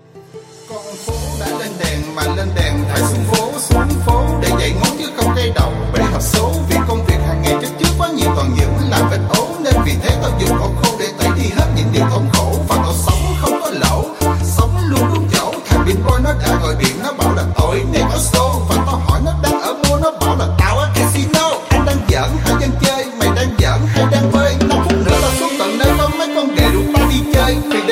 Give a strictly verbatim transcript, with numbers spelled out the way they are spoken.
Con phố đã lên đèn mà lên đèn phải xuống phố, xuống phố để dạy ngón chứ không cây đầu bể hợp số. Vì công việc hàng ngày chất chứa quá nhiều toàn những làm vết ố, nên vì thế tao dùng cỏ khô để tẩy đi hết những điều thống khổ. Và tao sống không có lỗ, sống luôn đúng chỗ. Thằng Bin Boy nó đã gọi điện, nó bảo là tội này có số. Và tao hỏi nó đang ở mua, nó bảo là tao ở casino. Anh đang giỡn hay đang chơi, mày đang giỡn hay đang bơi? Năm phút nữa tao xuống tận nơi có mấy con ghệ rủ tao đi chơi.